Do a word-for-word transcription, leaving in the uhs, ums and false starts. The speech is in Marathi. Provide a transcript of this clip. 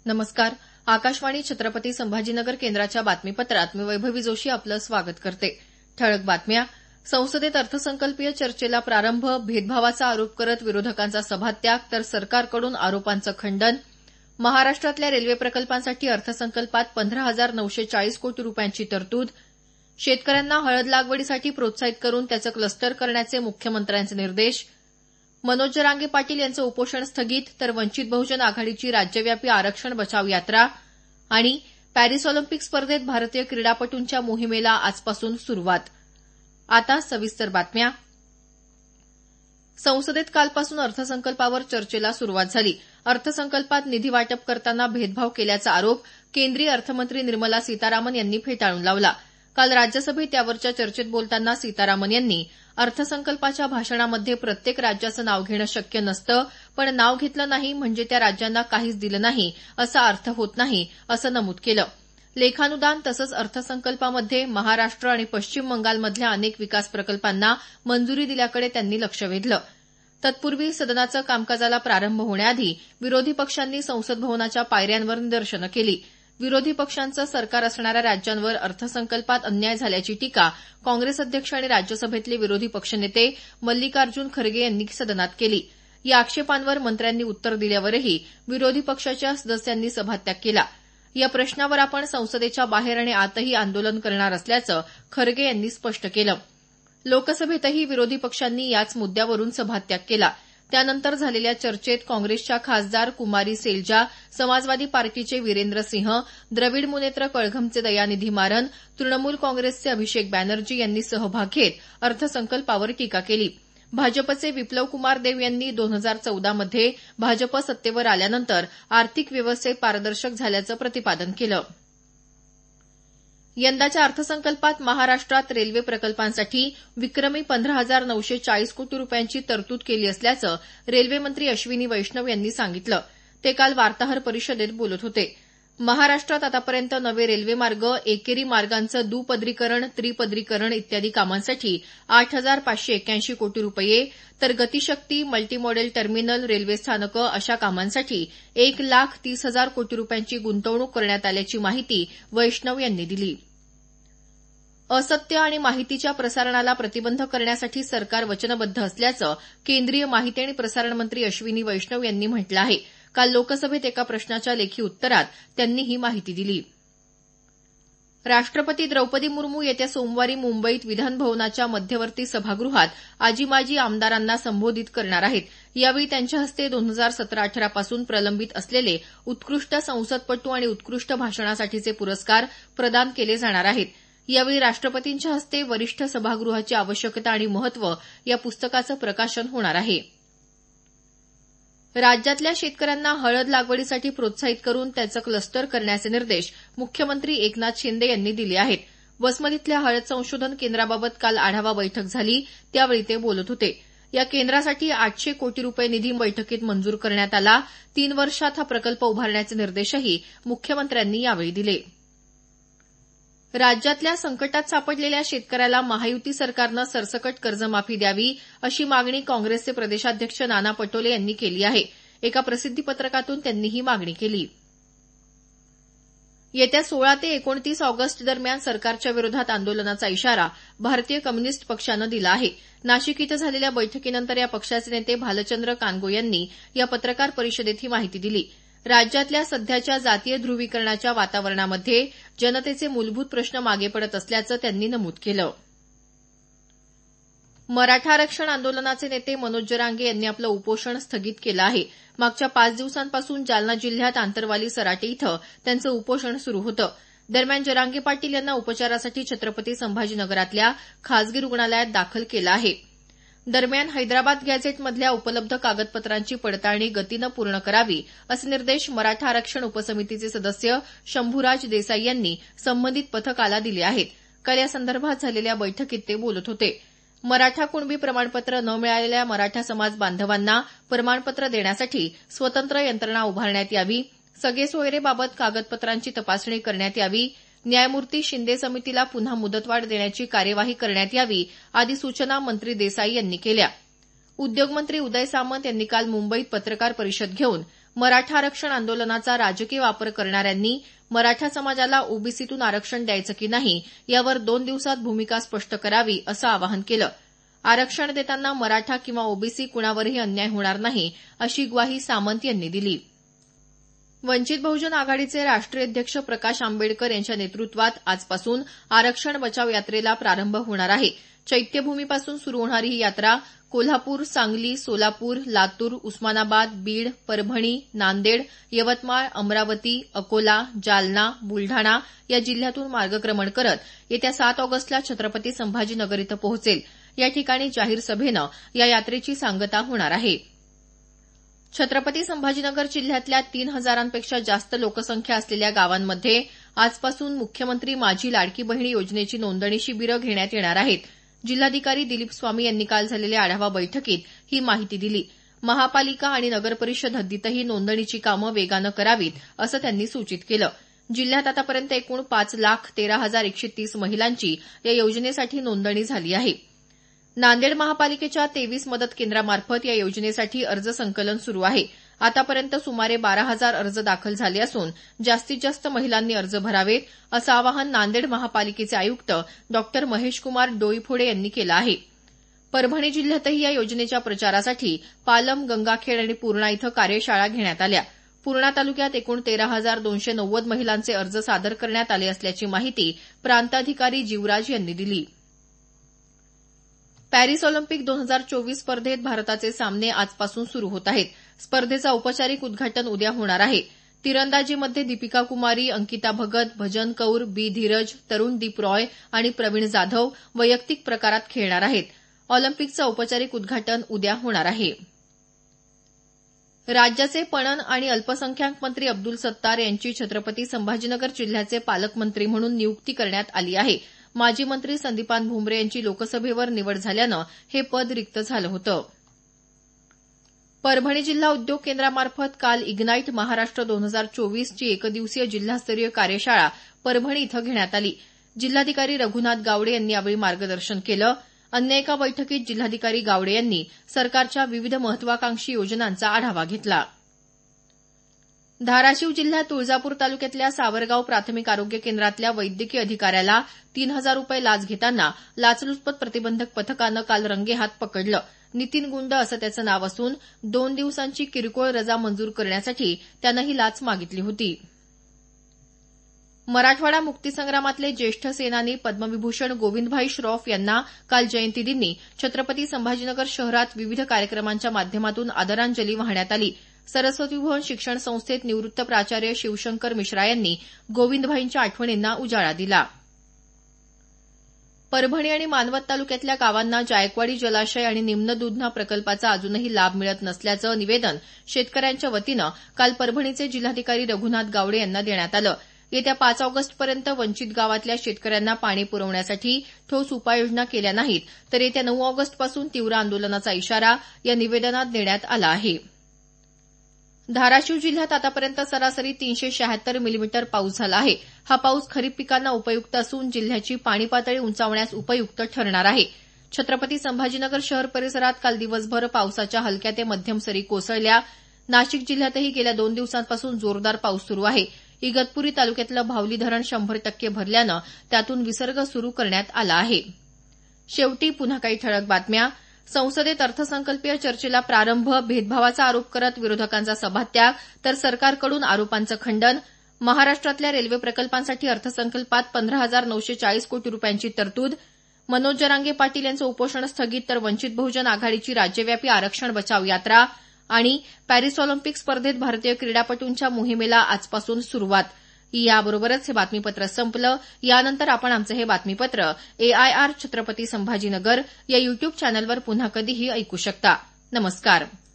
नमस्कार. आकाशवाणी छत्रपती संभाजीनगर केंद्राच्या बातमीपत्रात मी वैभवी जोशी आपलं स्वागत करते. ठळक बातम्या. संसदेत अर्थसंकल्पीय चर्चेला प्रारंभ. भेदभावाचा आरोप करत विरोधकांचा सभात्याग तर सरकारकडून आरोपांचं खंडन. महाराष्ट्रातल्या रेल्वे प्रकल्पांसाठी अर्थसंकल्पात पंधरा हजार नऊशे चाळीस कोटी रुपयांची तरतूद. शेतकऱ्यांना हळद लागवडीसाठी प्रोत्साहित करून त्याचं क्लस्टर करण्याचे मुख्यमंत्र्यांचे निर्देश. मनोज जरांगे पाटील यांचं उपोषण स्थगित तर वंचित बहुजन आघाडीची राज्यव्यापी आरक्षण बचाव यात्रा. आणि पॅरिस ऑलिम्पिक स्पर्धेत भारतीय क्रीडापटूंच्या मोहिमेला आजपासून सुरुवात. आता सविस्तर बातम्या. संसदेत कालपासून अर्थसंकल्पावर चर्चेला सुरुवात झाली. अर्थसंकल्पात निधी वाटप करताना भेदभाव केल्याचा आरोप केंद्रीय अर्थमंत्री निर्मला सीतारामन यांनी फेटाळून लावला. काल राज्यसभेत यावरच्या चर्चेत बोलताना सीतारामन यांनी अर्थसंकल्पाच्या भाषणामध्ये प्रत्येक राज्याचं नाव घेणं शक्य नसतं, पण नाव घेतलं नाही म्हणजे त्या राज्यांना काहीच दिलं नाही असा अर्थ होत नाही, असं नमूद केलं. लेखानुदान तसंच अर्थसंकल्पामध्ये महाराष्ट्र आणि पश्चिम बंगालमधल्या अनेक विकास प्रकल्पांना मंजुरी दिल्याकडे त्यांनी लक्ष वेधलं. तत्पूर्वी सदनाचं कामकाजाला प्रारंभ होण्याआधी विरोधी पक्षांनी संसद भवनाच्या पायऱ्यांवर निदर्शनं केली. विरोधी पक्षांचं सरकार असणाऱ्या राज्यांवर अर्थसंकल्पात अन्याय झाल्याची टीका काँग्रेस अध्यक्ष आणि राज्यसभेतले विरोधी पक्षनेते मल्लिकार्जुन खरगे यांनी सदनात केली. या आक्षेपांवर मंत्र्यांनी उत्तर दिल्यावरही विरोधी पक्षाच्या सदस्यांनी सभात्याग केला. या प्रश्नावर आपण संसदेच्या बाहेर आणि आतही आंदोलन करणार असल्याचं खरगे यांनी स्पष्ट केलं. लोकसभेतही विरोधी पक्षांनी याच मुद्द्यावरून सभात्याग केला. त्यानंतर झालेल्या चर्चेत काँग्रेसच्या खासदार कुमारी सेलजा, समाजवादी पार्टीचे वीरेंद्र सिंह, द्रविड मुनेत्र कळघमचे दयानिधी मारन, तृणमूल काँग्रेसचे अभिषेक बॅनर्जी यांनी सहभाग घेत अर्थसंकल्पावर टीका केली. भाजपचे विप्लव कुमार देव यांनी दोन हजार चौदा मध्ये भाजप सत्तेवर आल्यानंतर आर्थिक व्यवस्थेत पारदर्शक झाल्याचं प्रतिपादन केलं. यंदाच्या अर्थसंकल्पात महाराष्ट्रात रेल्वे प्रकल्पांसाठी विक्रमी पंधरा हजार नऊशे चाळीस कोटी रुपयांची तरतूद केली असल्याचं रेल्वे मंत्री अश्विनी वैष्णव यांनी सांगितलं. ते काल वार्ताहर परिषदेत बोलत होते. महाराष्ट्रात आतापर्यंत नवे रेल्वे मार्ग, एकेरी मार्गांचं दुपदरीकरण, त्रिपदरीकरण इत्यादी कामांसाठी आठ हजार पाचशे एक्क्याऐंशी कोटी रुपये तर गतिशक्ती, मल्टीमॉडेल टर्मिनल, रेल्वे स्थानकं अशा कामांसाठी एक लाख तीस हजार कोटी रुपयांची गुंतवणूक करण्यात आल्याची माहिती वैष्णव यांनी दिली. असत्य आणि माहितीच्या प्रसारणाला प्रतिबंध करण्यासाठी सरकार वचनबद्ध असल्याचं केंद्रीय माहिती आणि प्रसारण मंत्री अश्विनी वैष्णव यांनी म्हटलं आहे. काल लोकसभेत एका प्रश्नाच्या लेखी उत्तरात त्यांनी ही माहिती दिली. राष्ट्रपती द्रौपदी मुर्मू येत्या सोमवारी मुंबईत विधान भवनाच्या मध्यवर्ती सभागृहात आजी माजी आमदारांना संबोधित करणार आहेत. यावेळी त्यांच्या हस्ते दोन हजार सतरा अठरा पासून प्रलंबित असलेले उत्कृष्ट संसदपटू आणि उत्कृष्ट भाषणासाठीचे पुरस्कार प्रदान केले जाणार आहेत. यावेळी राष्ट्रपतींच्या हस्ते वरिष्ठ सभागृहाची आवश्यकता आणि महत्व या पुस्तकाचं प्रकाशन होणार आहे. राज्यातल्या शेतकऱ्यांना हळद लागवडीसाठी प्रोत्साहित करून त्याचं क्लस्टर करण्याचे निर्देश मुख्यमंत्री एकनाथ शिंदे यांनी दिले आहेत. वसमत इथल्या हळद संशोधन केंद्राबाबत काल आढावा बैठक झाली त्यावेळी ते बोलत होते. या केंद्रासाठी आठशे कोटी रुपये निधी बैठकीत मंजूर करण्यात आला. तीन वर्षात हा प्रकल्प उभारण्याचे निर्देशही मुख्यमंत्र्यांनी यावेळी दिले. राज्यातल्या संकटात सापडलेल्या शेतकऱ्याला महायुती सरकारनं सरसकट कर्जमाफी द्यावी अशी मागणी काँग्रेसचे प्रदेशाध्यक्ष नाना पटोले यांनी केली आहे. एका प्रसिद्धीपत्रकातून त्यांनी ही मागणी केली. येत्या सोळा ते एकोणतीस ऑगस्ट दरम्यान सरकारच्या विरोधात आंदोलनाचा इशारा भारतीय कम्युनिस्ट पक्षानं दिला आहे. नाशिक इथं झालेल्या बैठकीनंतर या पक्षाचे नेते भालचंद्र कानगो यांनी या पत्रकार परिषदेत ही माहिती दिली. राज्यातल्या सध्याच्या जातीय ध्रुवीकरणाच्या वातावरणामध्ये जनतेचे मूलभूत प्रश्न मागे पडत असल्याचं त्यांनी नमूद केलं. मराठा आरक्षण आंदोलनाचे नेते मनोज जरांगे यांनी आपलं उपोषण स्थगित केलं आहे. मागच्या पाच दिवसांपासून जालना जिल्ह्यात आंतरवाली सराटी इथं त्यांचं उपोषण सुरू होतं. दरम्यान जरांगे पाटील यांना उपचारासाठी छत्रपती संभाजीनगरातल्या खासगी रुग्णालयात दाखल केलं आहे. दरम्यान हैदराबाद गॅझेटमधल्या उपलब्ध कागदपत्रांची पडताळणी गतीनं पूर्ण करावी असे निर्देश मराठा आरक्षण उपसमितीचे सदस्य शंभूराज देसाई यांनी संबंधित पथकाला दिले आहेत. काल यासंदर्भात झालेल्या बैठकीत ते बोलत होते. मराठा कुणबी प्रमाणपत्र न मिळालेल्या मराठा समाज बांधवांना प्रमाणपत्र देण्यासाठी स्वतंत्र यंत्रणा उभारण्यात यावी, सगळे सोयरेबाबत कागदपत्रांची तपासणी करण्यात यावी, न्यायमूर्ती शिंदे समितीला पुन्हा मुदतवाढ देण्याची कार्यवाही करण्यात यावी आदी सूचना मंत्री देसाई यांनी केल्या. उद्योगमंत्री उदय सामंत यांनी काल मुंबईत पत्रकार परिषद घेऊन मराठा आरक्षण आंदोलनाचा राजकीय वापर करणाऱ्यांनी मराठा समाजाला ओबीसीतून आरक्षण द्यायचं की नाही यावर दोन दिवसात भूमिका स्पष्ट करावी असं आवाहन केलं. आरक्षण देताना मराठा किंवा ओबीसी कुणावरही अन्याय होणार नाही अशी ग्वाही सामंत यांनी दिली. वंचित बहुजन आघाडीचे राष्ट्रीय अध्यक्ष प्रकाश आंबेडकर यांच्या नेतृत्वात आजपासून आरक्षण बचाव यात्रेला प्रारंभ होणार आहे. चैत्यभूमीपासून सुरू होणारी ही यात्रा कोल्हापूर, सांगली, सोलापूर, लातूर, उस्मानाबाद, बीड, परभणी, नांदेड, यवतमाळ, अमरावती, अकोला, जालना, बुलढाणा या जिल्ह्यातून मार्गक्रमण करत येत्या सात ऑगस्टला छत्रपती संभाजीनगर इथं पोहोचेल. या ठिकाणी जाहीर सभेनं या यात्रेची सांगता होणार आहे. छत्रपती संभाजीनगर जिल्ह्यातल्या तीन हजारांपेक्षा जास्त लोकसंख्या असलेल्या गावांमध्ये आजपासून मुख्यमंत्री माझी लाडकी बहीण योजनेची नोंदणी शिबिरं घेण्यात येणार आहेत. जिल्हाधिकारी दिलीप स्वामी यांनी काल झालेल्या आढावा बैठकीत ही माहिती दिली. महापालिका आणि नगरपरिषद हद्दीतही नोंदणीची कामं वेगानं करावीत असं त्यांनी सूचित केलं. जिल्ह्यात आतापर्यंत एकूण पाच लाख तेरा हजार एकशे तीस महिलांची या योजनेसाठी नोंदणी झाली आहे. नांदेड महापालिकेच्या तेवीस मदत केंद्रामार्फत या योजनेसाठी अर्ज संकलन सुरू आहे. आतापर्यंत सुमारे बारा हजार अर्ज दाखल झाले असून जास्तीत जास्त महिलांनी अर्ज भरावेत असं आवाहन नांदेड महापालिकेचे आयुक्त डॉ महेशकुमार डोईफोडे यांनी केलं आहे. परभणी जिल्ह्यातही या योजनेच्या प्रचारासाठी पालम, गंगाखेड आणि पूर्णा इथं कार्यशाळा घेण्यात आल्या. पूर्णा तालुक्यात एकूण तेरा हजार दोनशे नव्वद महिलांचे अर्ज सादर करण्यात आले असल्याची माहिती प्रांताधिकारी जीवराज यांनी दिली. पॅरिस ऑलिम्पिक दोन हजार चोवीस स्पर्धेत भारताचे सामने आजपासून सुरू होत आहेत. स्पर्धेचं औपचारिक उद्घाटन उद्या होणार आहे. तिरंदाजीमध्ये दीपिका कुमारी, अंकिता भगत, भजन कौर, बी धीरज, तरुणदीप रॉय आणि प्रवीण जाधव वैयक्तिक प्रकारात खेळणार आहेत. ऑलिम्पिकचं औपचारिक उद्घाटन उद्या होणार आहे. राज्याचे पणन आणि अल्पसंख्याक मंत्री अब्दुल सत्तार यांची छत्रपती संभाजीनगर जिल्ह्याचे पालकमंत्री म्हणून नियुक्ती करण्यात आली आहे. माजी मंत्री संदीपान भुमरे यांची लोकसभेवर निवड झाल्यानं हे पद रिक्त झालं होतं. परभणी जिल्हा उद्योग केंद्रामार्फत काल इग्नाईट महाराष्ट्र दोन हजार चोवीस ची एकदिवसीय जिल्हास्तरीय कार्यशाळा परभणी इथं घेण्यात आली. जिल्हाधिकारी रघुनाथ गावडे यांनी यावेळी मार्गदर्शन केलं. अन्य एका बैठकीत जिल्हाधिकारी गावडे यांनी सरकारच्या विविध महत्वाकांक्षी योजनांचा आढावा घेतला. धाराशिव जिल्ह्यात तुळजापूर तालुक्यातल्या सावरगाव प्राथमिक आरोग्य केंद्रातल्या वैद्यकीय अधिकाऱ्याला तीन हजार रुपये लाच घेताना लाचलुचपत प्रतिबंधक पथकानं काल रंगेहात पकडलं. नितीन गुंड असं त्याचं नाव असून दोन दिवसांची किरकोळ रजा मंजूर करण्यासाठी त्यानं ही लाच मागितली होती. मराठवाडा मुक्तीसंग्रामातले ज्येष्ठ सेनानी पद्मविभूषण गोविंदभाई श्रॉफ यांना काल जयंतीदिनी छत्रपती संभाजीनगर शहरात विविध कार्यक्रमांच्या माध्यमातून आदरांजली वाहण्यात आली. सरस्वती भुवन शिक्षण संस्थेत निवृत्त प्राचार्य शिवशंकर मिश्रा यांनी गोविंदभाईंच्या आठवणींना उजाळा दिला. परभणी आणि मानवत तालुक्यातल्या गावांना जायकवाडी जलाशय आणि निम्न दुधना प्रकल्पाचा अजूनही लाभ मिळत नसल्याचं निवेदन शेतकऱ्यांच्या वतीनं काल परभणीचे जिल्हाधिकारी रघुनाथ गावडे यांना देण्यात आलं. येत्या पाच ऑगस्टपर्यंत वंचित गावातल्या शेतकऱ्यांना पाणी पुरवण्यासाठी ठोस उपाययोजना केल्या नाहीत तर येत्या नऊ ऑगस्टपासून तीव्र आंदोलनाचा इशारा या निवेदनात देण्यात आला आहे. धाराशिव जिल्ह्यात आतापर्यंत सरासरी तीनशे शहात्तर मिलीमीटर पाऊस झाला आहे. हा पाऊस खरीप पिकांना उपयुक्त असून जिल्ह्याची पाणी पातळी उंचावण्यास उपयुक्त ठरणार आहे. छत्रपती संभाजीनगर शहर परिसरात काल दिवसभर पावसाच्या हलक्या ते मध्यम सरी कोसळल्या. नाशिक जिल्ह्यातही गेल्या दोन दिवसांपासून जोरदार पाऊस सुरू आहे. इगतपुरी तालुक्यातलं भावली धरण शंभर टक्के भरल्यानं त्यातून विसर्ग सुरू करण्यात आला आहे. शेवटी पुन्हा काही ठळक बातम्या. संसदेत अर्थसंकल्पीय चर्चेला प्रारंभ, भेदभावाचा आरोप करत विरोधकांचा सभात्याग तर सरकारकडून आरोपांचं खंडन. महाराष्ट्रातल्या रेल्वे प्रकल्पांसाठी अर्थसंकल्पात पंधरा हजार नऊशे चाळीस कोटी रुपयांची तरतूद. मनोज जरांगे पाटील यांचं उपोषण स्थगित तर वंचित बहुजन आघाडीची राज्यव्यापी आरक्षण बचाव यात्रा. आणि पॅरिस ऑलिम्पिक स्पर्धेत भारतीय क्रीडापटूंच्या मोहिमेला आजपासून सुरुवात. याबरोबरच हे बातमीपत्र संपलं. यानंतर आपण आमचं हे बातमीपत्र एआयआर छत्रपती संभाजीनगर या युट्यूब चॅनलवर पुन्हा कधीही ऐकू शकता. नमस्कार.